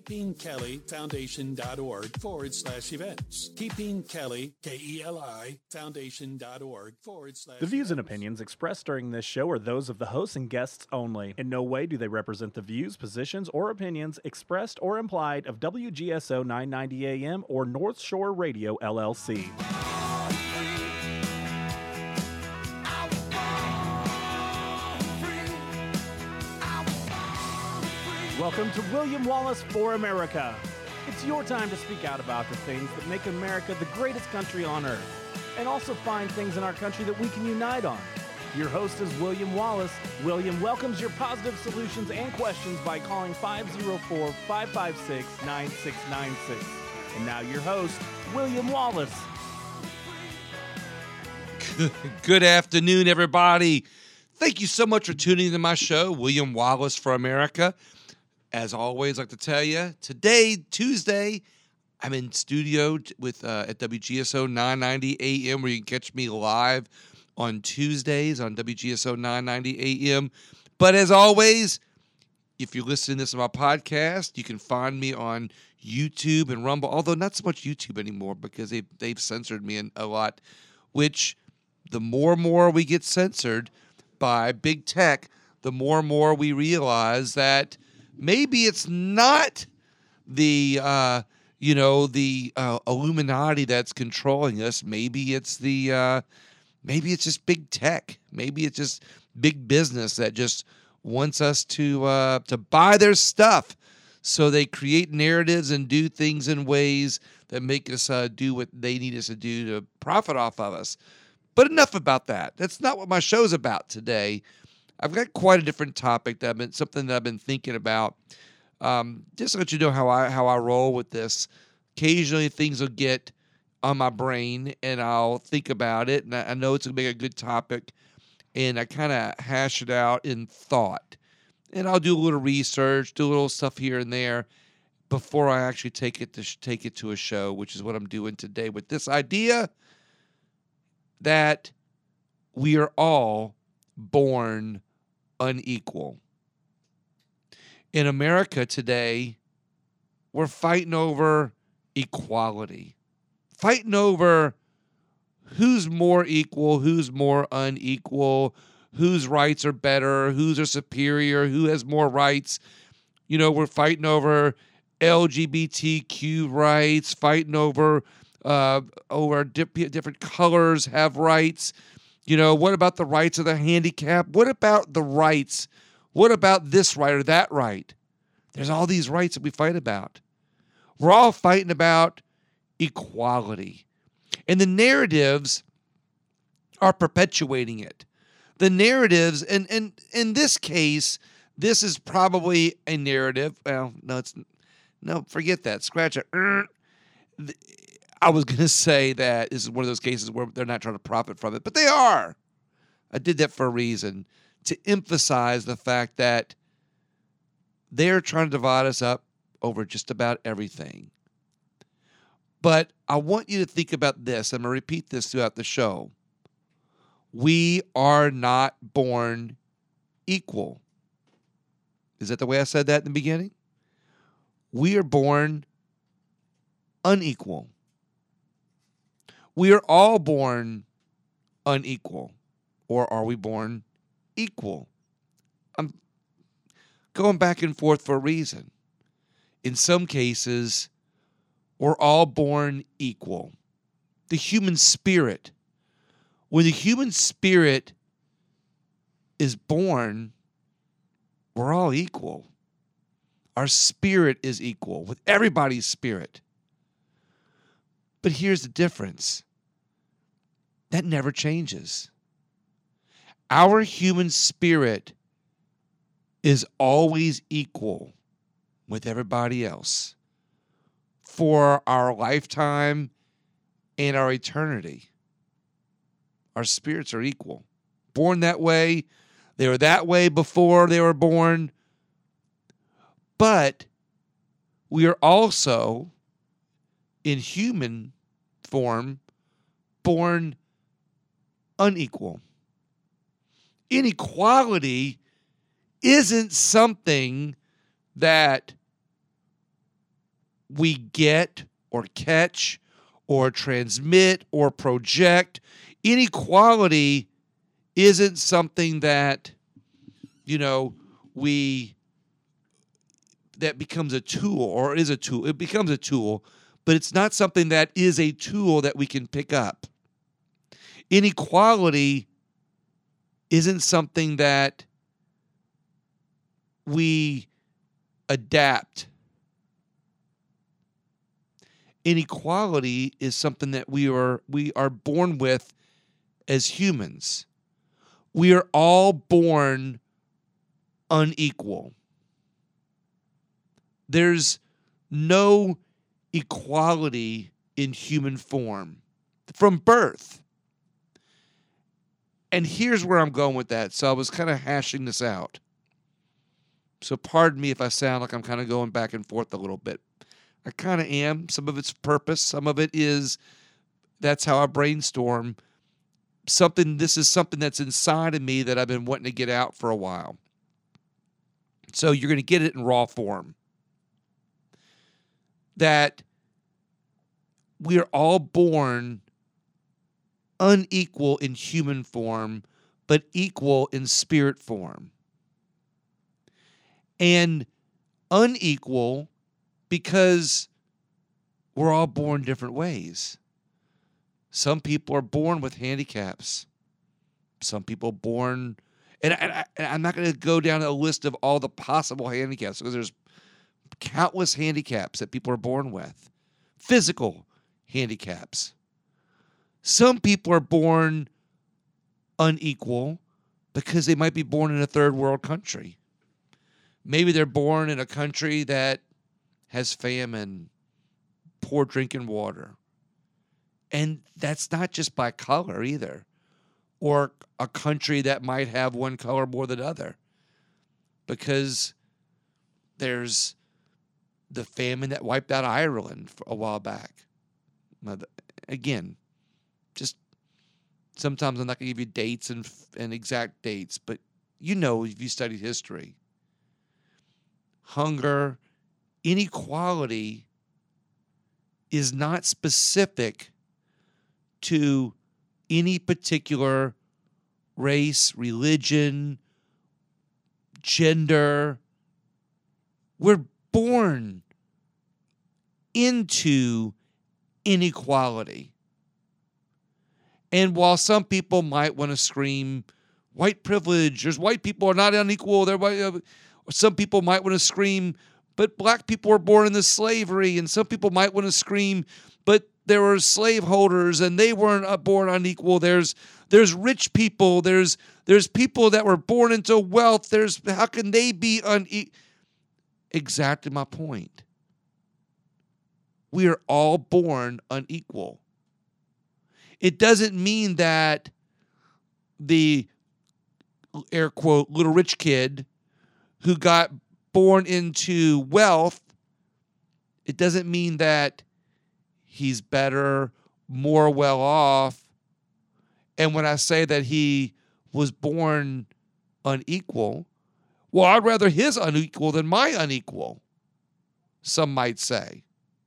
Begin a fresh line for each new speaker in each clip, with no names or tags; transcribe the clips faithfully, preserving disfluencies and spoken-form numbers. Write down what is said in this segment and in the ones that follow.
keeping kelly foundation dot org forward slash events. Keeping Kelly, K E L I, foundation.org forward slash
The views and
events.
opinions expressed during this show are those of the hosts and guests only. In no way do they represent the views, positions, or opinions expressed or implied of W G S O nine ninety A M or North Shore Radio, L L C. Welcome to William Wallace for America. It's your time to speak out about the things that make America the greatest country on earth, and also find things in our country that we can unite on. Your host is William Wallace. William welcomes your positive solutions and questions by calling five oh four, five five six, nine six nine six. And now your host, William Wallace.
Good afternoon, everybody. Thank you so much for tuning into my show, William Wallace for America. As always, I'd like to tell you, today, Tuesday, I'm in studio with uh, at W G S O nine ninety A M, where you can catch me live on Tuesdays on W G S O nine ninety A M. But as always, if you're listening to this on my podcast, you can find me on YouTube and Rumble, although not so much YouTube anymore because they've, they've censored me a lot, which the more and more we get censored by big tech, the more and more we realize that maybe it's not the, uh, you know, the uh, Illuminati that's controlling us. Maybe it's the, uh, maybe it's just big tech. Maybe it's just big business that just wants us to uh, to buy their stuff. So they create narratives and do things in ways that make us uh, do what they need us to do to profit off of us. But enough about that. That's not what my show's about today. I've got quite a different topic that I've been something that I've been thinking about. Um, just to let you know how I how I roll with this. Occasionally things will get on my brain and I'll think about it, and I, I know it's gonna make a good topic, and I kind of hash it out in thought. And I'll do a little research, do a little stuff here and there before I actually take it to sh- take it to a show, which is what I'm doing today with this idea that we are all born unequal. In America today, we're fighting over equality, fighting over who's more equal, who's more unequal, whose rights are better, whose are superior, who has more rights. You know, we're fighting over L G B T Q rights, fighting over uh, over dip- different colors have rights. You know, what about the rights of the handicapped? What about the rights? What about this right or that right? There's all these rights that we fight about. We're all fighting about equality. And the narratives are perpetuating it. The narratives, and, and in this case, this is probably a narrative. Well, no, it's no, forget that. Scratch it. I was going to say that this is one of those cases where they're not trying to profit from it, but they are. I did that for a reason, to emphasize the fact that they're trying to divide us up over just about everything. But I want you to think about this. I'm going to repeat this throughout the show. We are not born equal. Is that the way I said that in the beginning? We are born unequal. We are all born unequal. Or are we born equal? I'm going back and forth for a reason. In some cases, we're all born equal. The human spirit. When the human spirit is born, we're all equal. Our spirit is equal with everybody's spirit. But here's the difference. That never changes. Our human spirit is always equal with everybody else for our lifetime and our eternity. Our spirits are equal. Born that way. They were that way before they were born. But we are also, in human form, born unequal. Inequality isn't something that we get or catch or transmit or project. Inequality isn't something that, you know, we, that becomes a tool or is a tool. It becomes a tool, but it's not something that is a tool that we can pick up. Inequality isn't something that we adapt. Inequality is something that we are we are born with as humans. We are all born unequal. There's no equality in human form from birth. And here's where I'm going with that. So I was kind of hashing this out. So pardon me if I sound like I'm kind of going back and forth a little bit. I kind of am. Some of it's purpose. Some of it is, that's how I brainstorm. Something, this is something that's inside of me that I've been wanting to get out for a while. So you're going to get it in raw form. That we are all born unequal in human form, but equal in spirit form. And unequal because we're all born different ways. Some people are born with handicaps. Some people born, and, I, and, I, and I'm not going to go down a list of all the possible handicaps because there's countless handicaps that people are born with. Physical handicaps. Some people are born unequal because they might be born in a third world country. Maybe they're born in a country that has famine, poor drinking water. And that's not just by color either. Or a country that might have one color more than other. Because there's the famine that wiped out Ireland a while back. Again, just sometimes I'm not going to give you dates and, and exact dates, but you know if you studied history. Hunger, inequality is not specific to any particular race, religion, gender. We're born into inequality. And while some people might want to scream white privilege, there's white people are not unequal, they're white, uh, some people might want to scream, but black people were born into slavery, and some people might want to scream, but there were slaveholders and they weren't born unequal. There's there's rich people, there's there's people that were born into wealth. There's how can they be unequal? Exactly my point. We are all born unequal. It doesn't mean that the air quote little rich kid who got born into wealth, it doesn't mean that he's better, more well off. And when I say that he was born unequal, well, I'd rather his unequal than my unequal, some might say.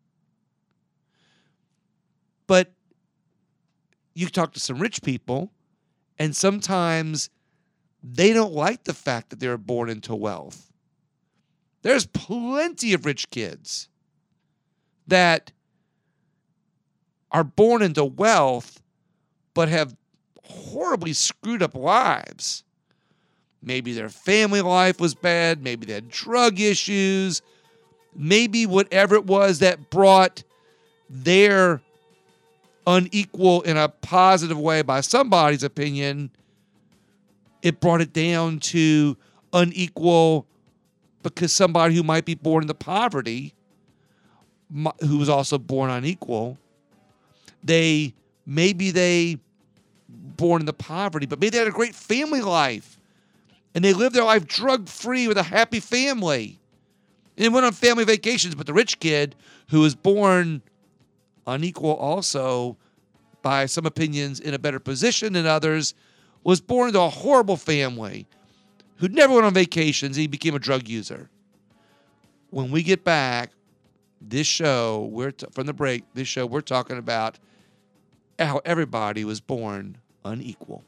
But you talk to some rich people, and sometimes they don't like the fact that they were born into wealth. There's plenty of rich kids that are born into wealth but have horribly screwed up lives. Maybe their family life was bad. Maybe they had drug issues. Maybe whatever it was that brought their unequal in a positive way by somebody's opinion, it brought it down to unequal because somebody who might be born into poverty, who was also born unequal, they maybe they born into poverty, but maybe they had a great family life and they lived their life drug-free with a happy family and went on family vacations. But the rich kid who was born unequal also, by some opinions, in a better position than others, was born into a horrible family who never went on vacations. He became a drug user. When we get back, this show, we're t- from the break, this show, we're talking about how everybody was born unequal.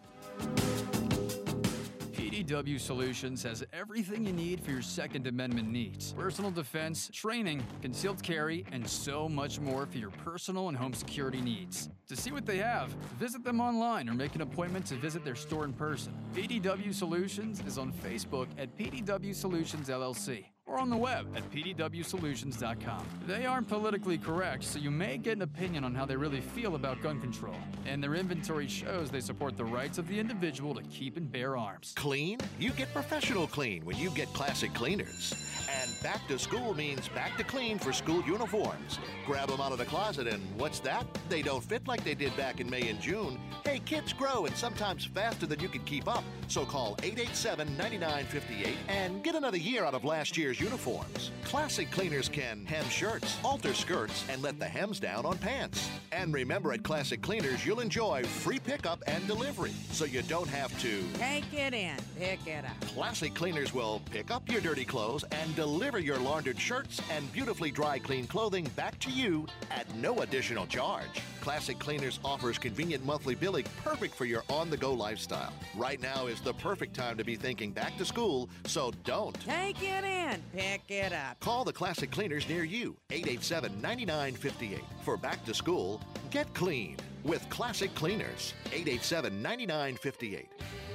P D W Solutions has everything you need for your Second Amendment needs. Personal defense, training, concealed carry, and so much more for your personal and home security needs. To see what they have, visit them online or make an appointment to visit their store in person. P D W Solutions is on Facebook at P D W Solutions L L C or on the web at P D W solutions dot com. They aren't politically correct, so you may get an opinion on how they really feel about gun control. And their inventory shows they support the rights of the individual to keep and bear arms.
Clean? You get professional clean when you get Classic Cleaners. And back to school means back to clean for school uniforms. Grab them out of the closet and what's that? They don't fit like they did back in May and June. Hey, kids grow and sometimes faster than you can keep up. So call eight eight seven, nine nine five eight and get another year out of last year's uniforms. Classic Cleaners can hem shirts, alter skirts, and let the hems down on pants. And remember, at Classic Cleaners, you'll enjoy free pickup and delivery, so you don't have to
take it in, pick it up.
Classic Cleaners will pick up your dirty clothes and deliver your laundered shirts and beautifully dry clean clothing back to you at no additional charge. Classic Cleaners offers convenient monthly billing perfect for your on-the-go lifestyle. Right now is the perfect time to be thinking back to school, so don't
take it in, pick it up.
Call the Classic Cleaners near you, eight eight seven, nine nine five eight. For back to school, get clean with Classic Cleaners, eight eight seven, nine nine five eight.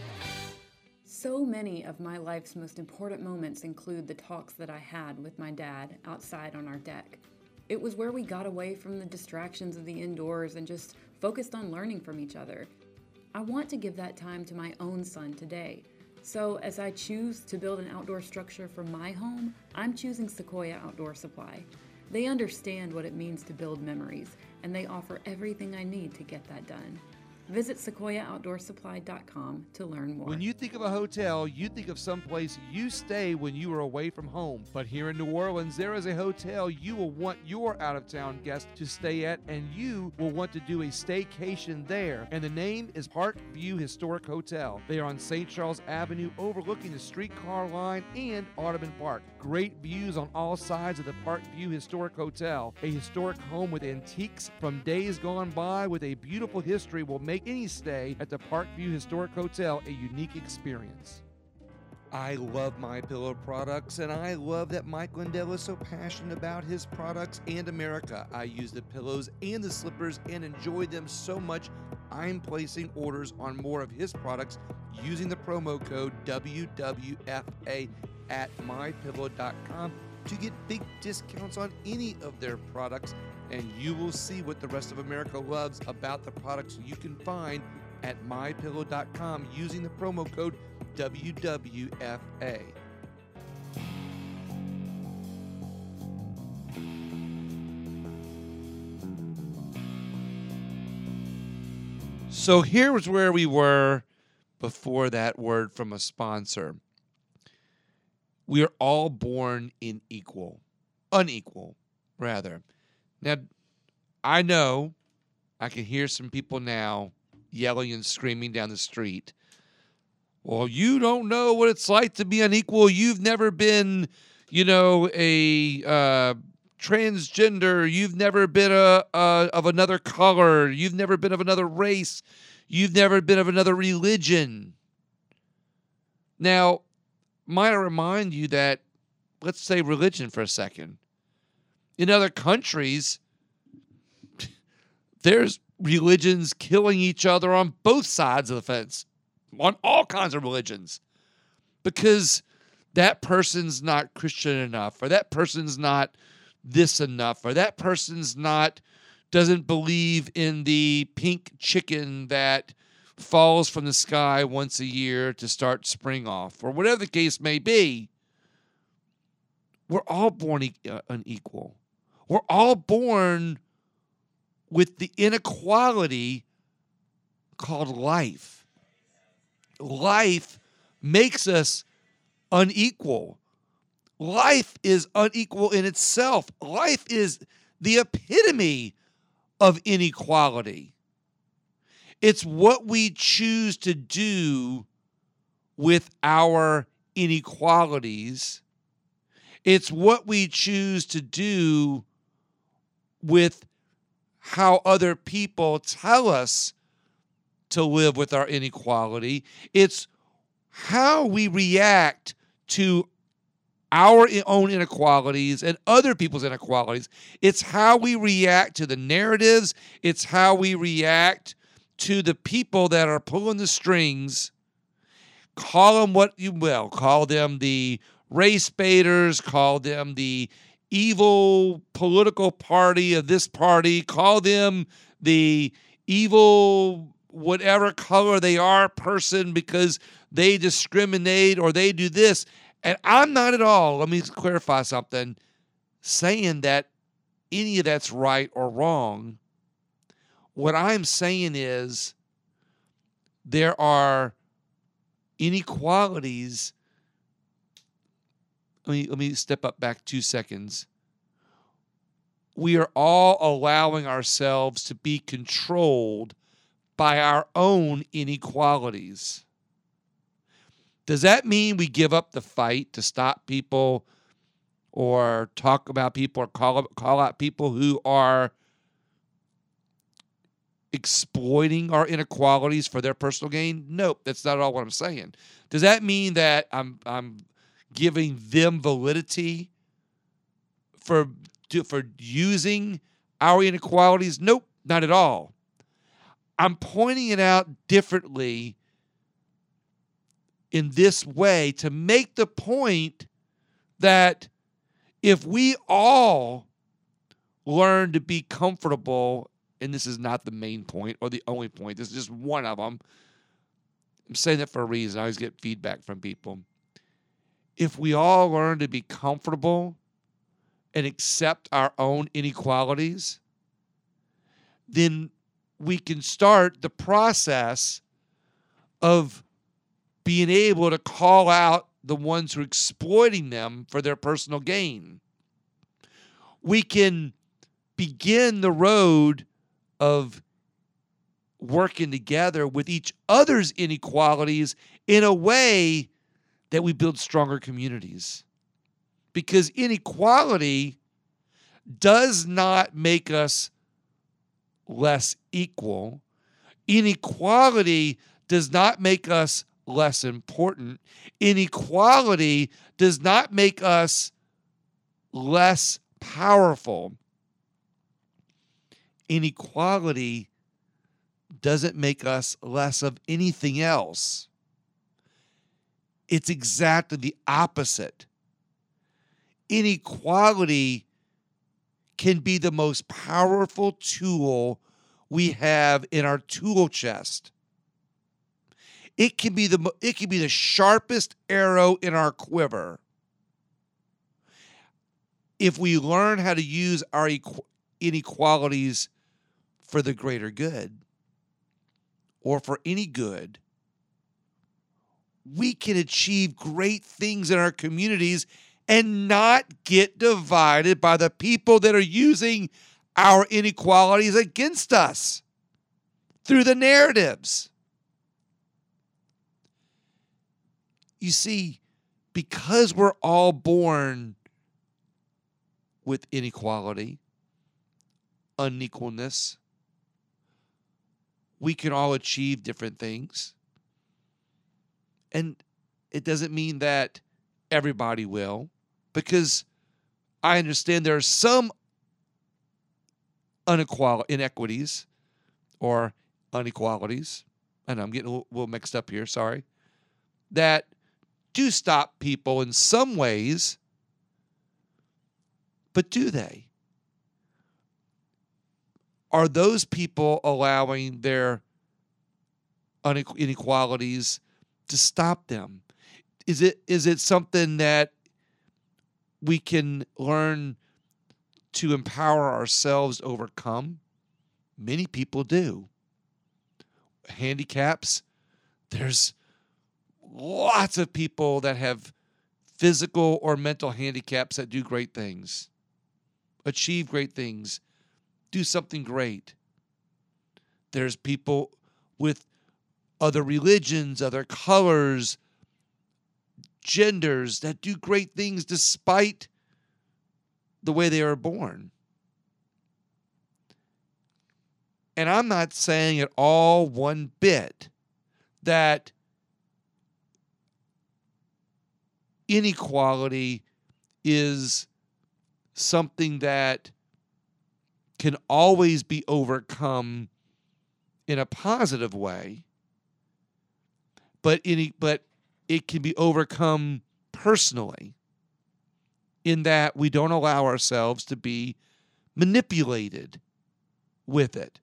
So many of my life's most important moments include the talks that I had with my dad outside on our deck. It was where we got away from the distractions of the indoors and just focused on learning from each other. I want to give that time to my own son today. So as I choose to build an outdoor structure for my home, I'm choosing Sequoia Outdoor Supply. They understand what it means to build memories, and they offer everything I need to get that done. Visit sequoia outdoor supply dot com to learn more.
When you think of a hotel, you think of some place you stay when you are away from home. But here in New Orleans, there is a hotel you will want your out-of-town guests to stay at, and you will want to do a staycation there. And the name is Park View Historic Hotel. They are on Saint Charles Avenue, overlooking the streetcar line and Audubon Park. Great views on all sides of the Park View Historic Hotel. A historic home with antiques from days gone by with a beautiful history will make any stay at the Park View Historic Hotel a unique experience.
I love MyPillow products, and I love that Mike Lindell is so passionate about his products and America. I use the pillows and the slippers and enjoy them so much, I'm placing orders on more of his products using the promo code W W F A at my pillow dot com to get big discounts on any of their products, and you will see what the rest of America loves about the products you can find at my pillow dot com using the promo code W W F A. So here was where we were before that word from a sponsor. We are all born in equal, unequal, rather. Now, I know I can hear some people now yelling and screaming down the street. Well, you don't know what it's like to be unequal. You've never been, you know, a uh, transgender. You've never been a, a of another color. You've never been of another race. You've never been of another religion. Now, might I remind you that, let's say religion for a second. In other countries, there's religions killing each other on both sides of the fence, on all kinds of religions, because that person's not Christian enough, or that person's not this enough, or that person's not, doesn't believe in the pink chicken that falls from the sky once a year to start spring off, or whatever the case may be. We're all born e- uh, unequal. We're all born with the inequality called life. Life makes us unequal. Life is unequal in itself. Life is the epitome of inequality. It's what we choose to do with our inequalities. It's what we choose to do with how other people tell us to live with our inequality. It's how we react to our own inequalities and other people's inequalities. It's how we react to the narratives. It's how we react to the people that are pulling the strings. Call them what you will. Call them the race baiters. Call them the evil political party of this party. Call them the evil whatever color they are person because they discriminate or they do this. And I'm not at all, let me clarify something, saying that any of that's right or wrong. What I'm saying is there are inequalities. Let me, let me step up back two seconds. We are all allowing ourselves to be controlled by our own inequalities. Does that mean we give up the fight to stop people or talk about people or call, call out people who are exploiting our inequalities for their personal gain? Nope, that's not at all what I'm saying. Does that mean that I'm I'm giving them validity for, for using our inequalities? Nope, not at all. I'm pointing it out differently in this way to make the point that if we all learn to be comfortable, and this is not the main point or the only point, this is just one of them. I'm saying that for a reason. I always get feedback from people. If we all learn to be comfortable and accept our own inequalities, then we can start the process of being able to call out the ones who are exploiting them for their personal gain. We can begin the road of working together with each other's inequalities in a way that we build stronger communities. Because inequality does not make us less equal. Inequality does not make us less important. Inequality does not make us less powerful. Inequality doesn't make us less of anything else. It's exactly the opposite. Inequality can be the most powerful tool we have in our tool chest. It can be the it can be the sharpest arrow in our quiver. If we learn how to use our inequalities for the greater good or for any good, we can achieve great things in our communities and not get divided by the people that are using our inequalities against us through the narratives. You see, because we're all born with inequality, unequalness, we can all achieve different things. And it doesn't mean that everybody will, because I understand there are some unequal inequities or inequalities, and I'm getting a little, a little mixed up here, sorry, that do stop people in some ways, but do they? Are those people allowing their inequalities to stop them? Is it is it something that we can learn to empower ourselves to overcome? Many people do. Handicaps, there's lots of people that have physical or mental handicaps that do great things, achieve great things, do something great. There's people with other religions, other colors, genders that do great things despite the way they were born. And I'm not saying at all one bit that inequality is something that can always be overcome in a positive way, but any but it can be overcome personally in that we don't allow ourselves to be manipulated with it.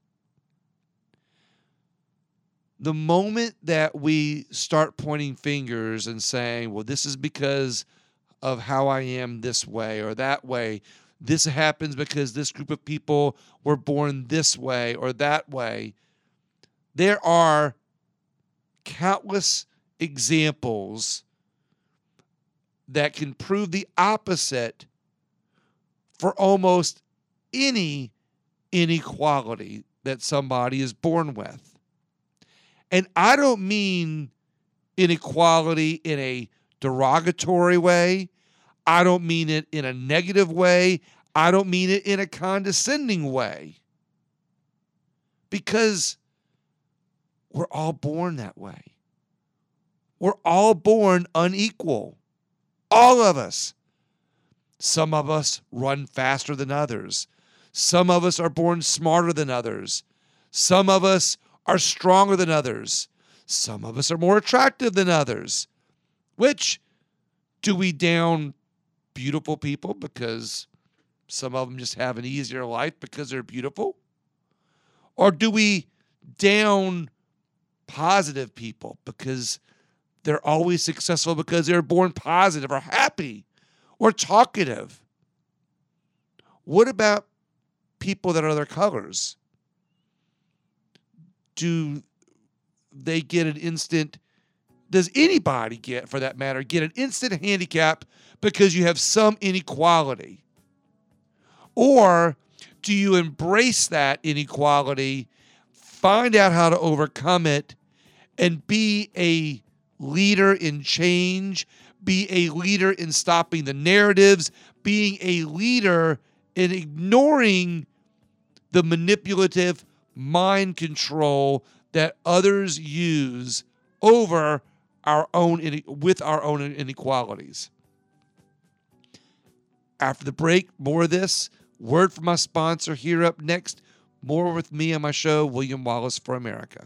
The moment that we start pointing fingers and saying, well, this is because of how I am this way or that way, this happens because this group of people were born this way or that way, there are countless examples that can prove the opposite for almost any inequality that somebody is born with. And I don't mean inequality in a derogatory way. I don't mean it in a negative way. I don't mean it in a condescending way. Because we're all born that way. We're all born unequal. All of us. Some of us run faster than others. Some of us are born smarter than others. Some of us are stronger than others. Some of us are more attractive than others. Which, do we down beautiful people because some of them just have an easier life because they're beautiful? Or do we down positive people because they're always successful because they're born positive or happy or talkative? What about people that are other colors? Do they get an instant, does anybody get, for that matter, get an instant handicap because you have some inequality? Or do you embrace that inequality, find out how to overcome it, and be a leader in change, be a leader in stopping the narratives, being a leader in ignoring the manipulative mind control that others use over our own, with our own inequalities? After the break, more of this. Word from my sponsor here up next. More with me on my show, William Wallace for America.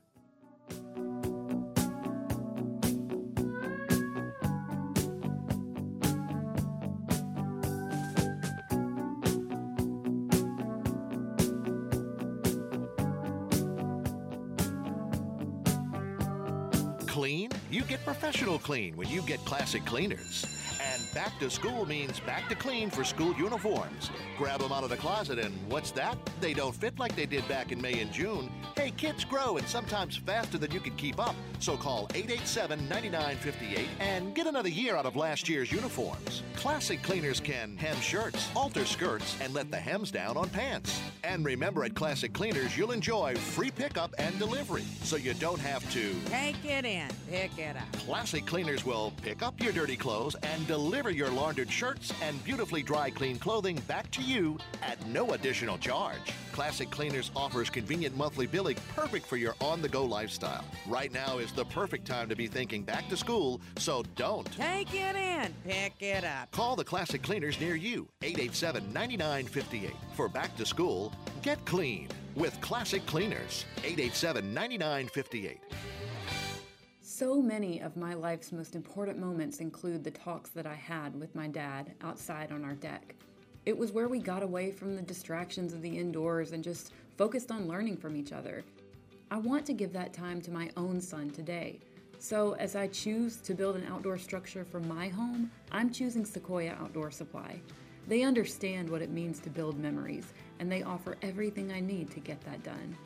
Clean? You get professional clean when you get Classic Cleaners. And back to school means back to clean for school uniforms. Grab them out of the closet and what's that? They don't fit like they did back in May and June. Hey, kids grow and sometimes faster than you can keep up. So call eight eight seven, nine nine five eight and get another year out of last year's uniforms. Classic Cleaners can hem shirts, alter skirts, and let the hems down on pants. And remember, at Classic Cleaners, you'll enjoy free pickup and delivery, so you don't have to
Take it in, pick it up.
Classic Cleaners will pick up your dirty clothes and deliver your laundered shirts and beautifully dry clean clothing back to you at no additional charge. Classic Cleaners offers convenient monthly billing perfect for your on-the-go lifestyle. Right now is the perfect time to be thinking back to school, so don't.
Take it in, pick it up.
Call the Classic Cleaners near you, eight eight seven, nine nine five eight. For back to school, get clean with Classic Cleaners, eight eight seven, nine nine five eight.
So many of my life's most important moments include the talks that I had with my dad outside on our deck. It was where we got away from the distractions of the indoors and just focused on learning from each other. I want to give that time to my own son today. So as I choose to build an outdoor structure for my home, I'm choosing Sequoia Outdoor Supply. They understand what it means to build memories, and they offer everything I need to get that done.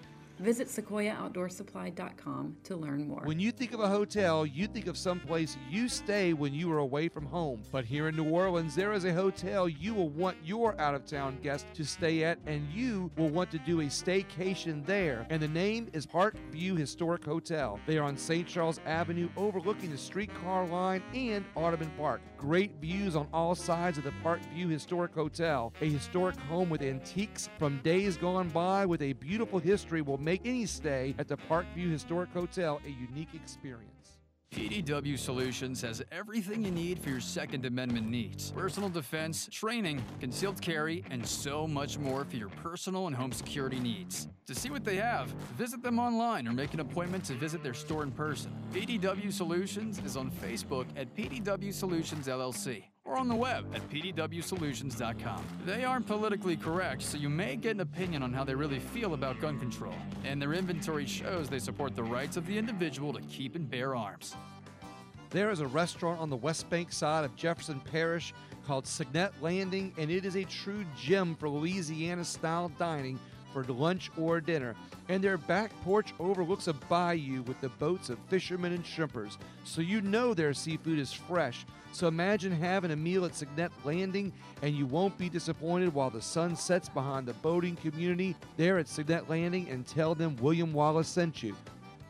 Visit sequoia outdoor supply dot com to learn more.
When you think of a hotel, you think of someplace you stay when you are away from home. But here in New Orleans, there is a hotel you will want your out-of-town guests to stay at, and you will want to do a staycation there. And the name is Park View Historic Hotel. They are on Saint Charles Avenue, overlooking the streetcar line and Audubon Park. Great views on all sides of the Park View Historic Hotel. A historic home with antiques from days gone by with a beautiful history will make any stay at the Park View Historic Hotel a unique experience.
P D W Solutions has everything you need for your Second Amendment needs. Personal defense, training, concealed carry, and so much more for your personal and home security needs. To see what they have, visit them online or make an appointment to visit their store in person. P D W Solutions is on Facebook at P D W Solutions L L C or on the web at P D W solutions dot com. They aren't politically correct, so you may get an opinion on how they really feel about gun control. And their inventory shows they support the rights of the individual to keep and bear arms.
There is a restaurant on the West Bank side of Jefferson Parish called Signet Landing, and it is a true gem for Louisiana-style dining for lunch or dinner. And their back porch overlooks a bayou with the boats of fishermen and shrimpers, so you know their seafood is fresh. So imagine having a meal at Signet Landing, and you won't be disappointed while the sun sets behind the boating community there at Signet Landing, and tell them William Wallace sent you.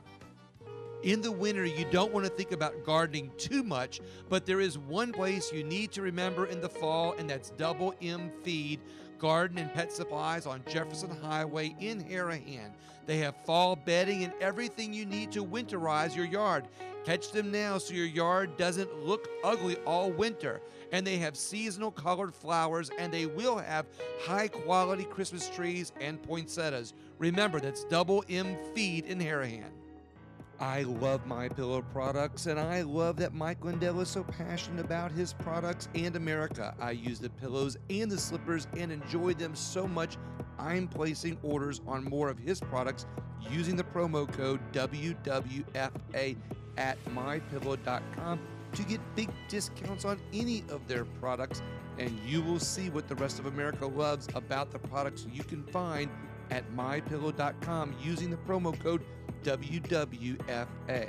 In the winter, you don't want to think about gardening too much, but there is one place you need to remember in the fall, and that's Double M Feed Garden and Pet Supplies on Jefferson Highway in Harahan. They have fall bedding and everything you need to winterize your yard. Catch them now so your yard doesn't look ugly all winter. And they have seasonal colored flowers, and they will have high-quality Christmas trees and poinsettias. Remember, that's Double M Feed in Harahan. I love MyPillow products, and I love that Mike Lindell is so passionate about his products and America. I use the pillows and the slippers and enjoy them so much, I'm placing orders on more of his products using the promo code W W F A at my pillow dot com to get big discounts on any of their products, and you will see what the rest of America loves about the products you can find at my pillow dot com using the promo code W W F A.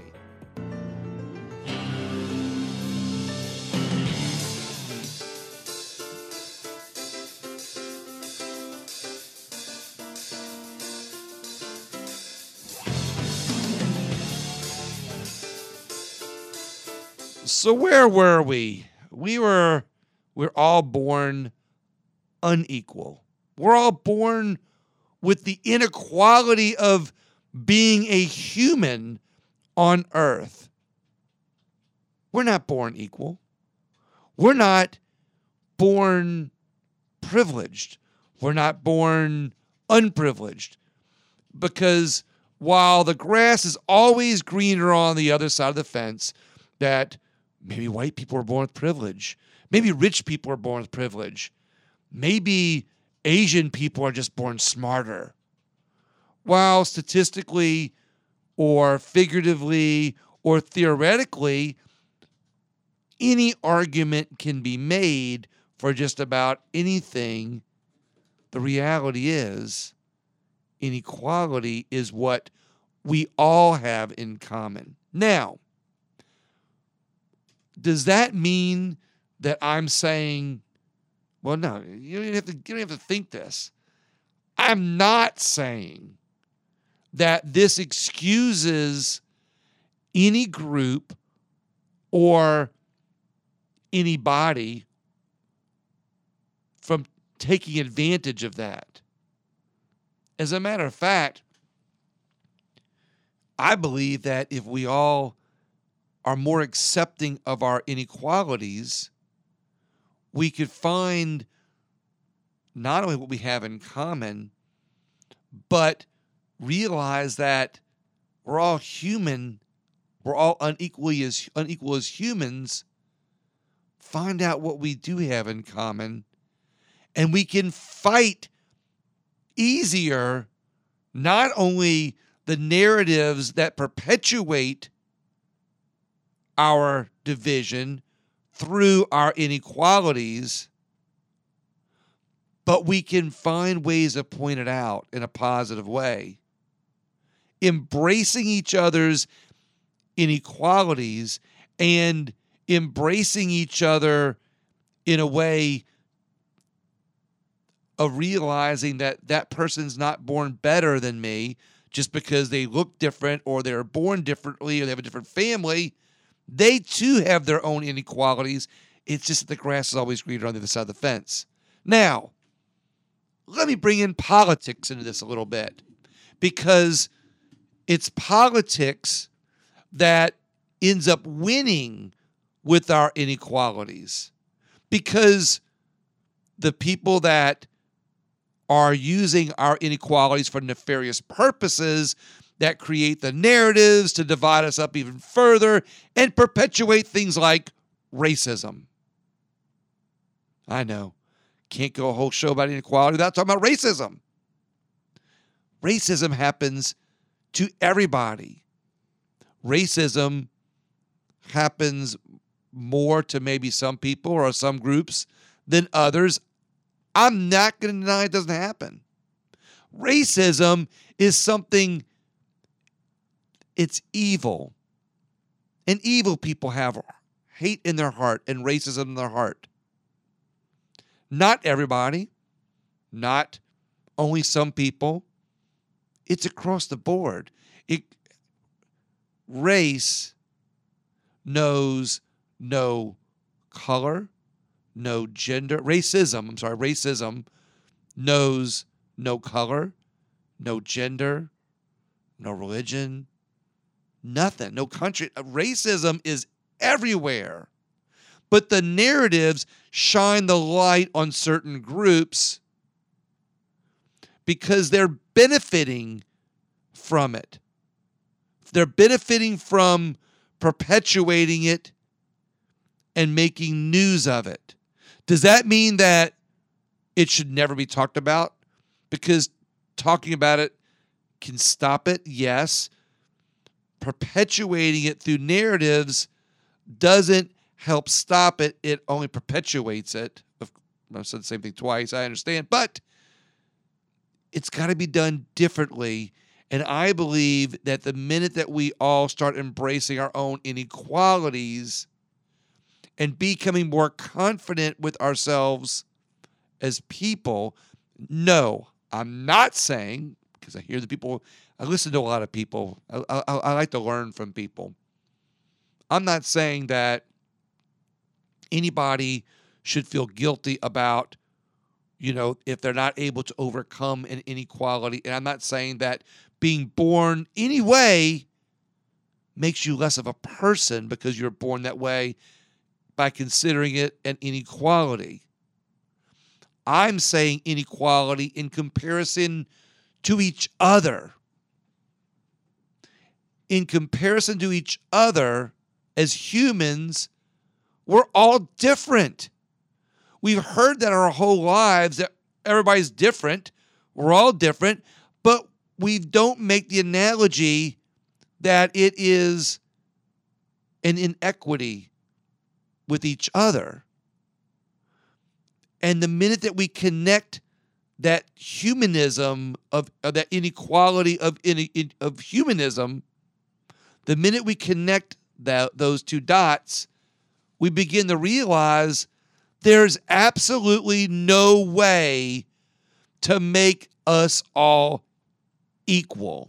So where were we? We were, we're all born unequal. We're all born with the inequality of being a human on earth. We're not born equal. We're not born privileged. We're not born unprivileged. Because while the grass is always greener on the other side of the fence, that maybe white people are born with privilege, maybe rich people are born with privilege, maybe Asian people are just born smarter. While statistically or figuratively or theoretically, any argument can be made for just about anything, the reality is inequality is what we all have in common. Now, does that mean that I'm saying, well, no, you don't have to, you don't have to think this. I'm not saying that this excuses any group or anybody from taking advantage of that. As a matter of fact, I believe that if we all are more accepting of our inequalities, we could find not only what we have in common, but realize that we're all human, we're all unequally as unequal as humans, find out what we do have in common, and we can fight easier not only the narratives that perpetuate our division through our inequalities, but we can find ways to point it out in a positive way. embracing each other's inequalities and embracing each other in a way of realizing that that person's not born better than me just because they look different or they're born differently or they have a different family. They too have their own inequalities. It's just that the grass is always greener on the other side of the fence. Now, let me bring in politics into this a little bit, because it's politics that ends up winning with our inequalities, because the people that are using our inequalities for nefarious purposes that create the narratives to divide us up even further and perpetuate things like racism. I know. Can't go a whole show about inequality without talking about racism. Racism happens to everybody. Racism happens more to maybe some people or some groups than others. I'm not going to deny it doesn't happen. Racism is something, it's evil. And evil people have hate in their heart and racism in their heart. Not everybody, not only some people. It's across the board. It, race knows no color, no gender. Racism, I'm sorry, racism knows no color, no gender, no religion, nothing, no country. Racism is everywhere. But the narratives shine the light on certain groups because they're benefiting from it. They're benefiting from perpetuating it and making news of it. Does that mean that it should never be talked about? Because talking about it can stop it? Yes. Perpetuating it through narratives doesn't help stop it. It only perpetuates it. I've said the same thing twice, I understand. But it's got to be done differently. And I believe that the minute that we all start embracing our own inequalities and becoming more confident with ourselves as people, no, I'm not saying, because I hear the people, I listen to a lot of people, I, I, I like to learn from people. I'm not saying that anybody should feel guilty about, you know, if they're not able to overcome an inequality. And I'm not saying that being born anyway makes you less of a person because you're born that way by considering it an inequality. I'm saying inequality in comparison to each other. In comparison to each other, as humans, we're all different. We've heard that our whole lives, that everybody's different. We're all different. But we don't make the analogy that it is an inequity with each other. And the minute that we connect that humanism of, of that inequality of in, of humanism, the minute we connect that those two dots, we begin to realize there's absolutely no way to make us all equal.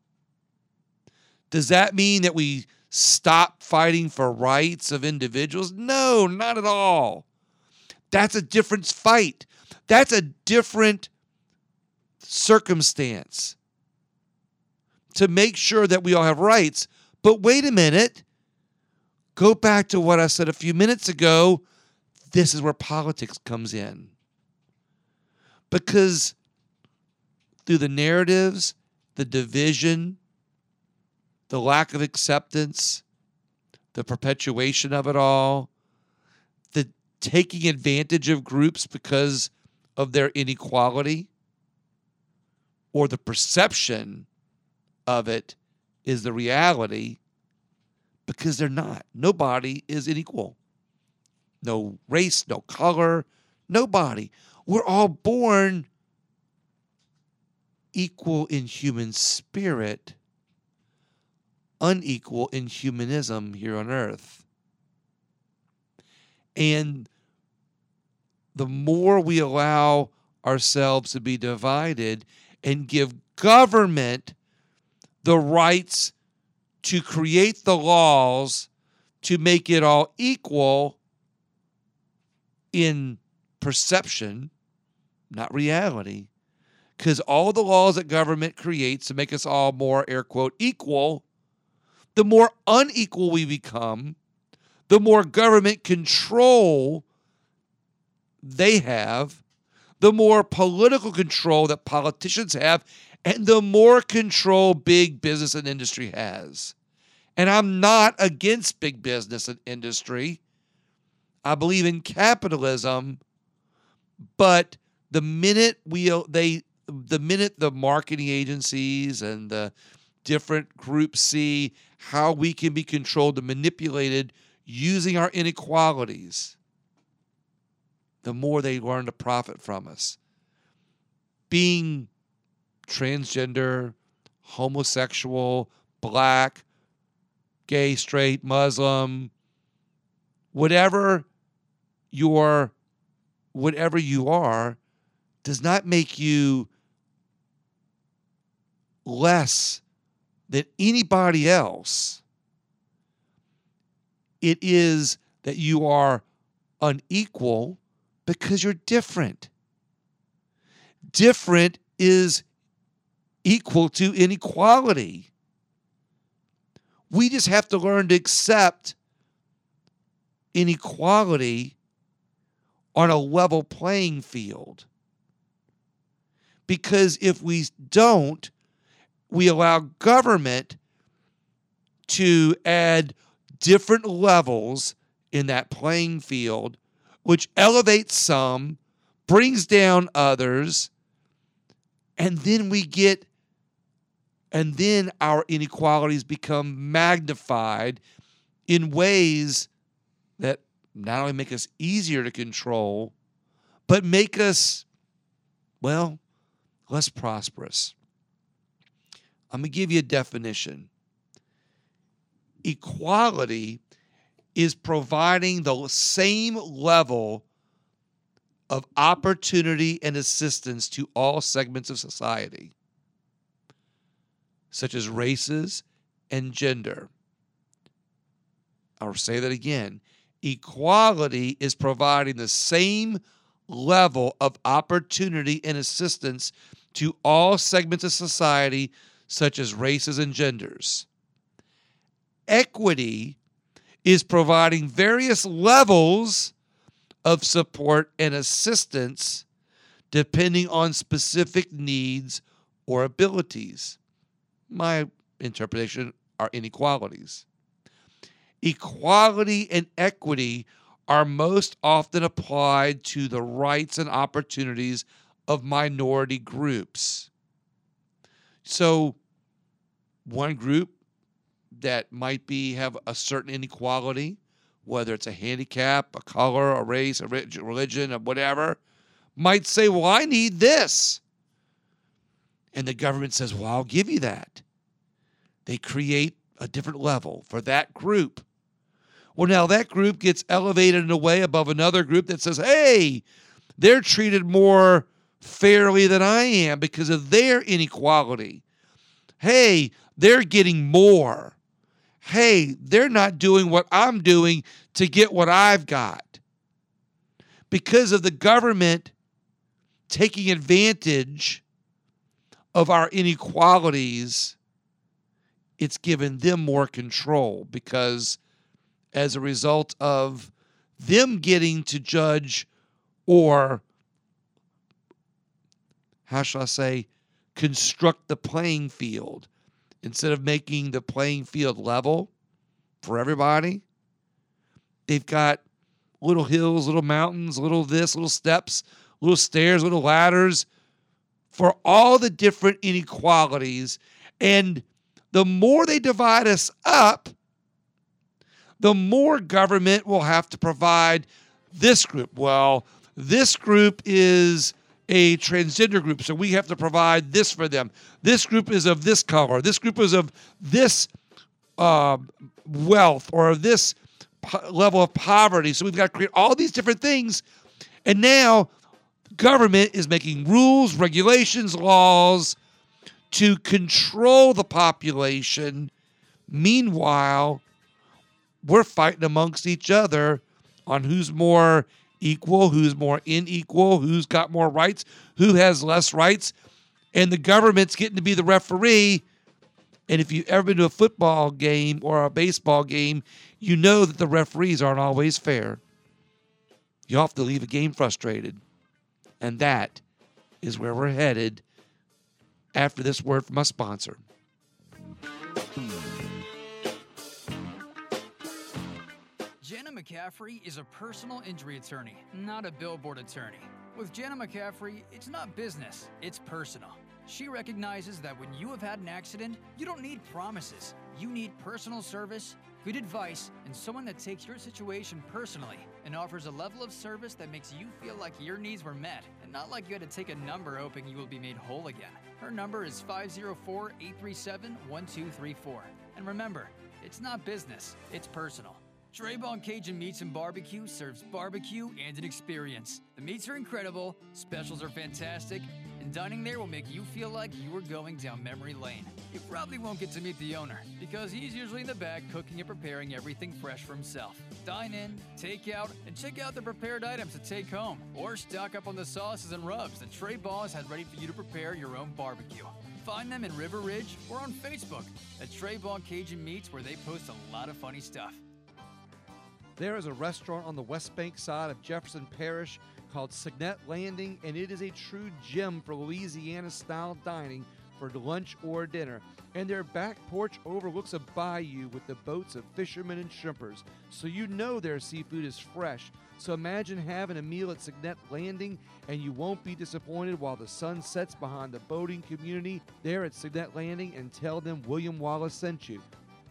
Does that mean that we stop fighting for rights of individuals? No, not at all. That's a different fight. That's a different circumstance to make sure that we all have rights. But wait a minute. Go back to what I said a few minutes ago. This is where politics comes in. Because through the narratives, the division, the lack of acceptance, the perpetuation of it all, the taking advantage of groups because of their inequality, or the perception of it is the reality, because they're not. Nobody is unequal. No race, no color, nobody. We're all born equal in human spirit, unequal in humanism here on earth. And the more we allow ourselves to be divided and give government the rights to create the laws to make it all equal in perception, not reality, because all the laws that government creates to make us all more, air quote, equal, the more unequal we become, the more government control they have, the more political control that politicians have, and the more control big business and industry has. And I'm not against big business and industry. I believe in capitalism, but the minute we they the minute the marketing agencies and the different groups see how we can be controlled and manipulated using our inequalities, the more they learn to profit from us. Being transgender, homosexual, black, gay, straight, Muslim, whatever your whatever you are, does not make you less than anybody else. It is that you are unequal because you're different. Different is equal to inequality. We just have to learn to accept inequality on a level playing field. Because if we don't, we allow government to add different levels in that playing field, which elevates some, brings down others, and then we get, and then our inequalities become magnified in ways that not only make us easier to control, but make us, well, less prosperous. I'm going to give you a definition. Equality is providing the same level of opportunity and assistance to all segments of society, such as races and gender. I'll say that again. Equality is providing the same level of opportunity and assistance to all segments of society, such as races and genders. Equity is providing various levels of support and assistance depending on specific needs or abilities. My interpretation are inequalities. Equality and equity are most often applied to the rights and opportunities of minority groups. So, one group that might be have a certain inequality, whether it's a handicap, a color, a race, a religion, or whatever, might say, well, I need this. And the government says, well, I'll give you that. They create a different level for that group. Well, now that group gets elevated in a way above another group that says, hey, they're treated more fairly than I am because of their inequality. Hey, they're getting more. Hey, they're not doing what I'm doing to get what I've got. Because of the government taking advantage of our inequalities, it's given them more control because as a result of them getting to judge or, how shall I say, construct the playing field instead of making the playing field level for everybody, they've got little hills, little mountains, little this, little steps, little stairs, little ladders for all the different inequalities. And the more they divide us up, the more government will have to provide this group. Well, this group is a transgender group, so we have to provide this for them. This group is of this color. This group is of this uh, wealth or of this po- level of poverty. So we've got to create all these different things. And now government is making rules, regulations, laws to control the population. Meanwhile, we're fighting amongst each other on who's more equal, who's more unequal, who's got more rights, who has less rights. And the government's getting to be the referee. And if you've ever been to a football game or a baseball game, you know that the referees aren't always fair. You have to leave a game frustrated. And that is where we're headed after this word from my sponsor.
Jenna McCaffrey is a personal injury attorney, not a billboard attorney. With Jenna McCaffrey, it's not business, it's personal. She recognizes that when you have had an accident, you don't need promises. You need personal service, good advice, and someone that takes your situation personally and offers a level of service that makes you feel like your needs were met and not like you had to take a number hoping you will be made whole again. Her number is five oh four, eight three seven, one two three four. And remember, it's not business, it's personal. Traybon Cajun Meats and Barbecue serves barbecue and an experience. The meats are incredible, specials are fantastic, and dining there will make you feel like you are going down memory lane. You probably won't get to meet the owner, because he's usually in the back cooking and preparing everything fresh for himself. Dine in, take out, and check out the prepared items to take home, or stock up on the sauces and rubs that Trey Boss has ready for you to prepare your own barbecue. Find them in River Ridge or on Facebook at Traybon Cajun Meats, where they post a lot of funny stuff.
There is a restaurant on the West Bank side of Jefferson Parish called Signet Landing, and it is a true gem for Louisiana-style dining for lunch or dinner. And their back porch overlooks a bayou with the boats of fishermen and shrimpers, so you know their seafood is fresh. So imagine having a meal at Signet Landing, and you won't be disappointed while the sun sets behind the boating community there at Signet Landing, and tell them William Wallace sent you.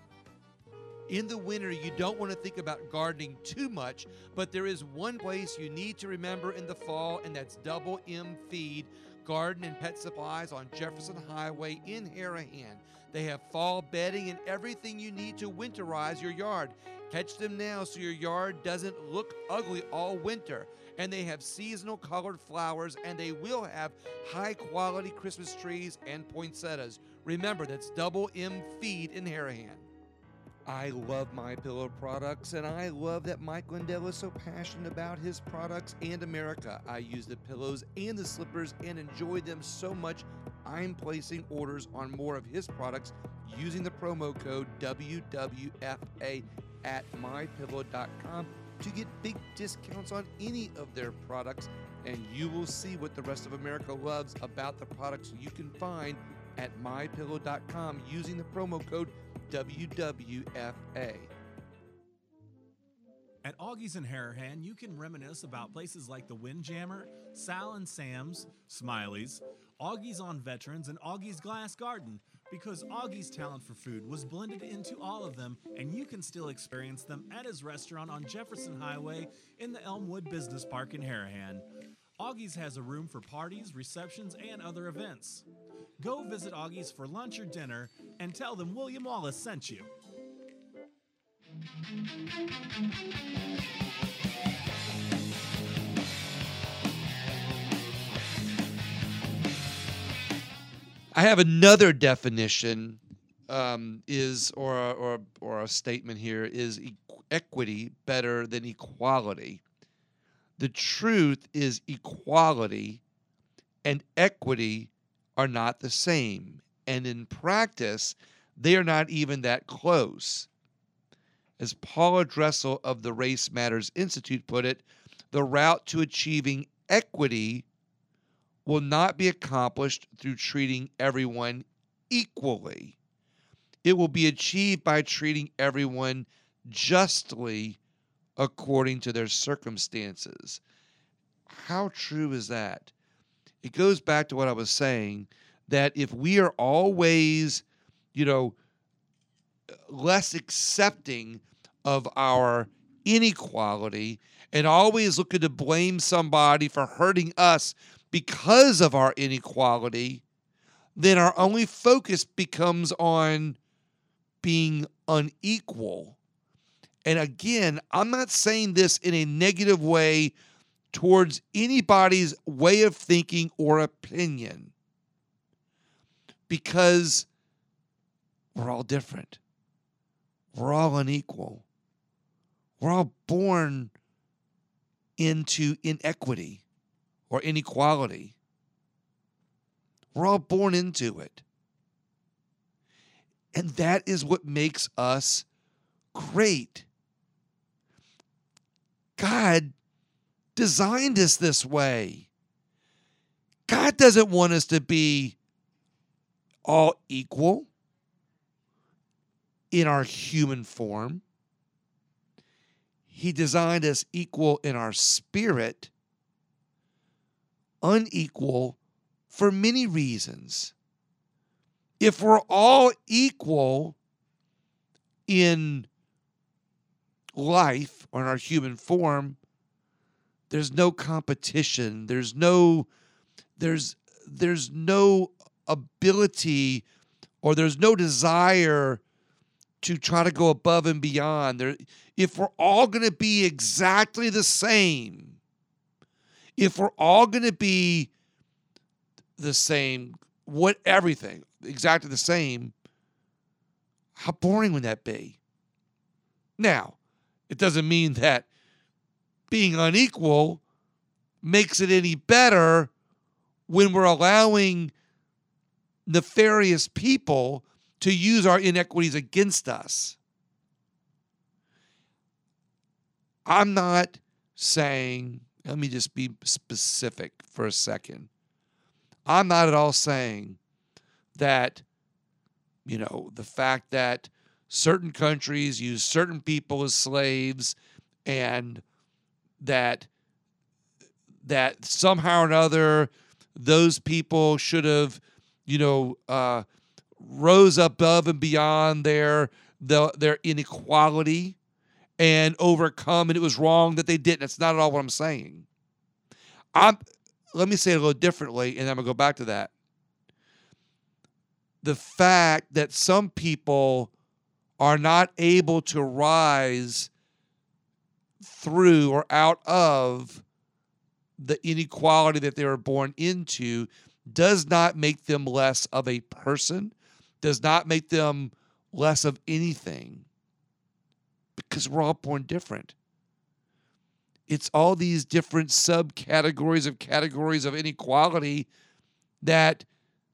In the winter, you don't want to think about gardening too much, but there is one place you need to remember in the fall, and that's Double M Feed Garden and Pet Supplies on Jefferson Highway in Harahan. They have fall bedding and everything you need to winterize your yard. Catch them now so your yard doesn't look ugly all winter. And they have seasonal colored flowers, and they will have high-quality Christmas trees and poinsettias. Remember, that's Double M Feed in Harahan. I love MyPillow products, and I love that Mike Lindell is so passionate about his products and America. I use the pillows and the slippers and enjoy them so much, I'm placing orders on more of his products using the promo code W W F A at my pillow dot com to get big discounts on any of their products, and you will see what the rest of America loves about the products you can find at my pillow dot com using the promo code W W F A.
At Augie's in Harahan, you can reminisce about places like the Windjammer, Sal and Sam's, Smiley's, Augie's on Veterans, and Augie's Glass Garden, because Augie's talent for food was blended into all of them, and you can still experience them at his restaurant on Jefferson Highway in the Elmwood Business Park in Harahan. Augie's has a room for parties, receptions, and other events. Go visit Augie's for lunch or dinner and tell them William Wallace sent you.
I have another definition um, is or or or a statement here is e- equity better than equality. The truth is equality and equity are not the same, and in practice, they are not even that close. As Paula Dressel of the Race Matters Institute put it, the route to achieving equity will not be accomplished through treating everyone equally. It will be achieved by treating everyone justly according to their circumstances. How true is that? It goes back to what I was saying, that if we are always, you know, less accepting of our inequality and always looking to blame somebody for hurting us because of our inequality, then our only focus becomes on being unequal. And again, I'm not saying this in a negative way towards anybody's way of thinking or opinion, because we're all different. We're all unequal. We're all born into inequity or inequality. We're all born into it. And that is what makes us great. God designed us this way. God doesn't want us to be all equal in our human form. He designed us equal in our spirit, unequal for many reasons. If we're all equal in life or in our human form, there's no competition. There's no, there's, there's no ability or there's no desire to try to go above and beyond. There, if we're all going to be exactly the same, if we're all going to be the same, what everything exactly the same, how boring would that be? Now, it doesn't mean that being unequal makes it any better when we're allowing nefarious people to use our inequities against us. I'm not saying, let me just be specific for a second. I'm not at all saying that, you know, the fact that certain countries use certain people as slaves and that that somehow or another those people should have, you know, uh, rose above and beyond their the, their inequality and overcome, and it was wrong that they didn't. That's not at all what I'm saying. I'm. Let me say it a little differently, and I'm going to go back to that. The fact that some people are not able to rise through or out of the inequality that they were born into does not make them less of a person, does not make them less of anything, because we're all born different. It's all these different subcategories of categories of inequality that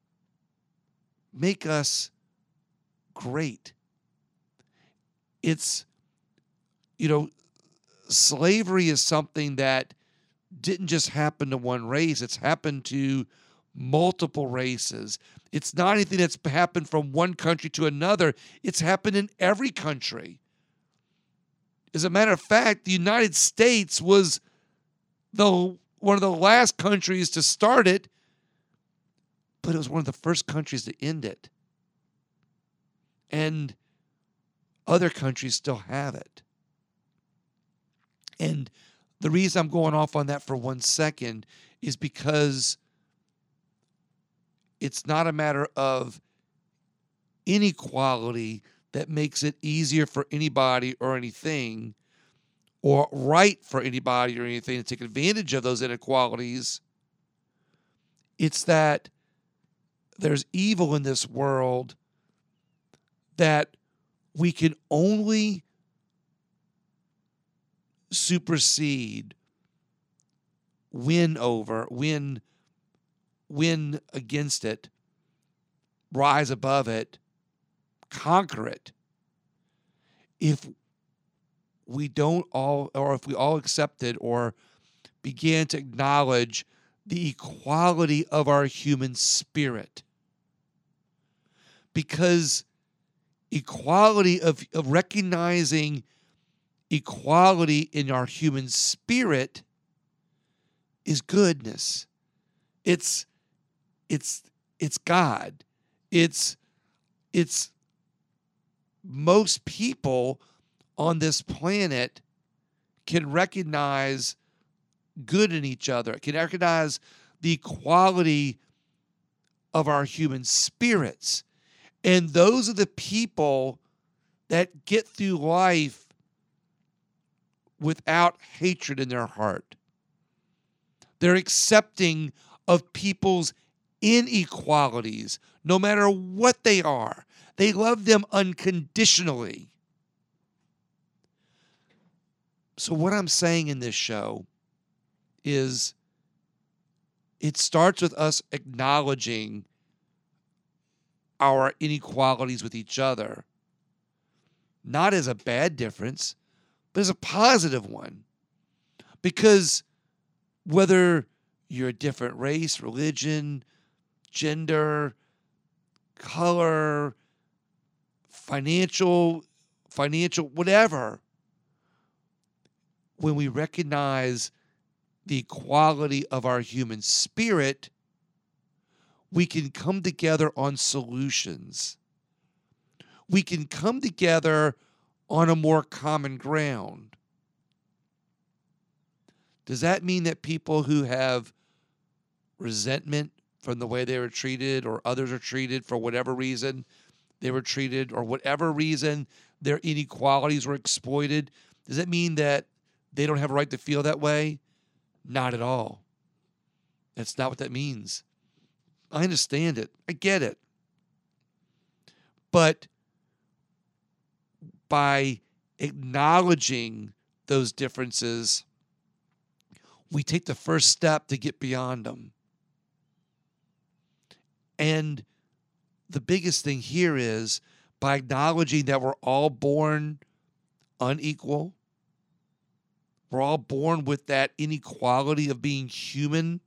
make us great. It's, you know, slavery is something that didn't just happen to one race. It's happened to multiple races. It's not anything that's happened from one country to another. It's happened in every country. As a matter of fact, the United States was the one of the last countries to start it, but it was one of the first countries to end it. And other countries still have it. And the reason I'm going off on that for one second is because it's not a matter of inequality that makes it easier for anybody or anything, or right for anybody or anything to take advantage of those inequalities. It's that there's evil in this world that we can only supersede, win over, win, win against it, rise above it, conquer it, if we don't all, or if we all accepted or began to acknowledge the equality of our human spirit. Because equality of, of recognizing equality in our human spirit is goodness. It's it's it's God. It's it's most people on this planet can recognize good in each other, can recognize the equality of our human spirits. And those are the people that get through life without hatred in their heart. They're accepting of people's inequalities, no matter what they are. They love them unconditionally. So what I'm saying in this show is it starts with us acknowledging our inequalities with each other, not as a bad difference, but as a positive one. Because whether you're a different race, religion, gender, color, financial, financial, whatever, when we recognize the equality of our human spirit, we can come together on solutions. We can come together on a more common ground. Does that mean that people who have resentment from the way they were treated or others are treated for whatever reason they were treated or whatever reason their inequalities were exploited, does that mean that they don't have a right to feel that way? Not at all. That's not what that means. I understand it. I get it. But by acknowledging those differences, we take the first step to get beyond them. And the biggest thing here is by acknowledging that we're all born unequal, we're all born with that inequality of being human,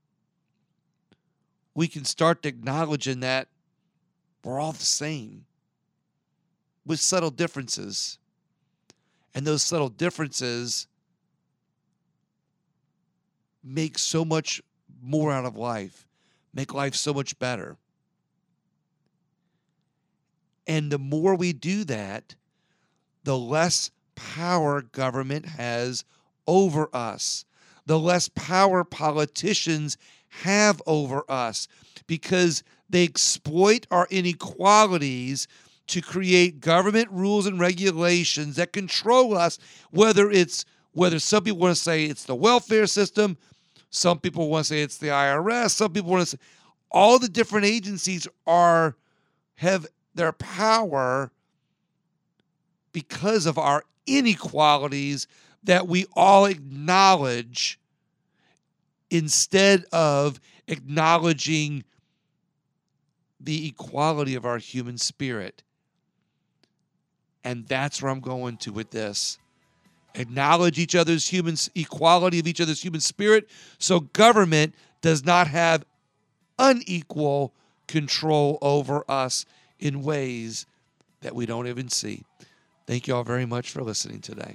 we can start acknowledging that we're all the same with subtle differences. And those subtle differences make so much more out of life, make life so much better. And the more we do that, the less power government has over us, the less power politicians have over us, because they exploit our inequalities to create government rules and regulations that control us, whether it's whether some people want to say it's the welfare system, some people want to say it's the I R S, some people want to say all the different agencies are have their power because of our inequalities that we all acknowledge instead of acknowledging the equality of our human spirit. And that's where I'm going to with this. Acknowledge each other's human equality of each other's human spirit, so government does not have unequal control over us in ways that we don't even see. Thank you all very much for listening today.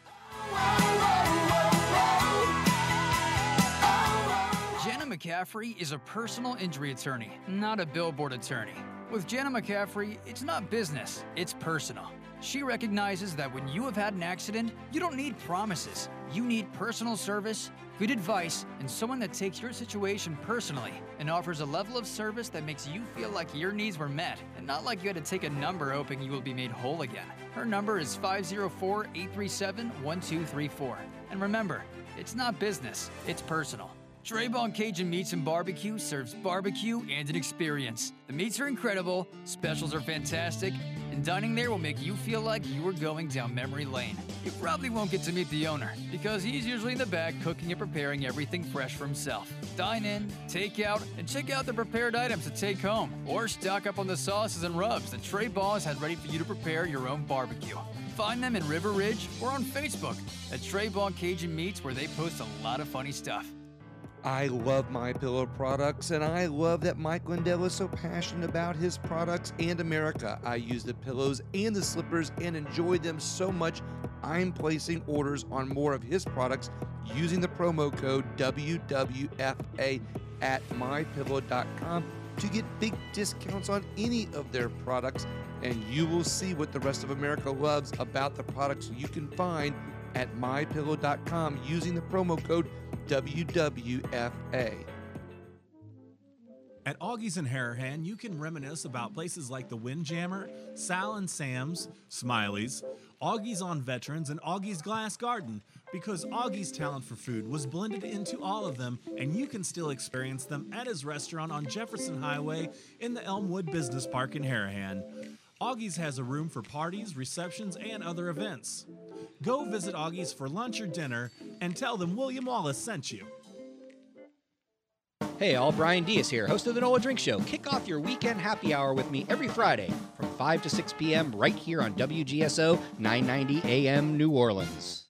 Jenna McCaffrey is a personal injury attorney, not a billboard attorney. With Jenna McCaffrey, it's not business, it's personal. She recognizes that when you have had an accident, you don't need promises. You need personal service, good advice, and someone that takes your situation personally and offers a level of service that makes you feel like your needs were met and not like you had to take a number hoping you will be made whole again. Her number is five oh four, eight three seven, one two three four. And remember, it's not business, it's personal. Traybon Cajun Meats and Barbecue serves barbecue and an experience. The meats are incredible, specials are fantastic, and dining there will make you feel like you are going down memory lane. You probably won't get to meet the owner, because he's usually in the back cooking and preparing everything fresh for himself. Dine in, take out, and check out the prepared items to take home, or stock up on the sauces and rubs that Trey Boss has ready for you to prepare your own barbecue. Find them in River Ridge or on Facebook at Traybon Cajun Meats, where they post a lot of funny stuff.
I love MyPillow products, and I love that Mike Lindell is so passionate about his products and America. I use the pillows and the slippers and enjoy them so much, I'm placing orders on more of his products using the promo code W W F A at my pillow dot com to get big discounts on any of their products, and you will see what the rest of America loves about the products you can find at my pillow dot com using the promo code W W F A.
At Augie's in Harahan, you can reminisce about places like the Windjammer, Sal and Sam's, Smiley's, Augie's on Veterans, and Augie's Glass Garden, because Augie's talent for food was blended into all of them, and you can still experience them at his restaurant on Jefferson Highway in the Elmwood Business Park in Harahan. Augie's has a room for parties, receptions, and other events. Go visit Augie's for lunch or dinner and tell them William Wallace sent you.
Hey all, Brian Diaz here, host of the NOLA Drink Show. Kick off your weekend happy hour with me every Friday from five to six p.m. right here on W G S O nine ninety A M New Orleans.